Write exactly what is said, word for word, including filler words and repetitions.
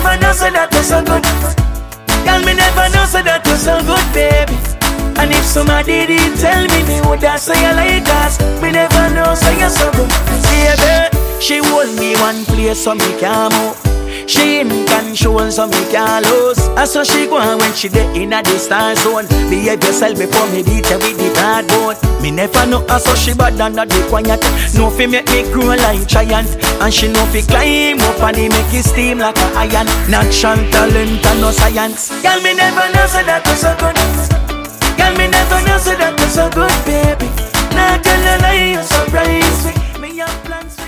never know so that was so good. Girl, me never know so that was so good, baby. And if somebody did tell me, me woulda say you like us. Me never know so you're so good, baby. She hold me one place so me can't move. She in control so me can't lose. And so she go on when she dey in a the star zone. Behave yourself before me beat you with the bad bone. Me never know how so she bad and not the quiet. No fi make me grow like giant. And she know fi climb up and he make it steam like a iron. Natural talent and no science. Girl, me never know so that was so good. Girl, me never know so that was so good, baby. Now tell you lie, you surprise me. Me have plans.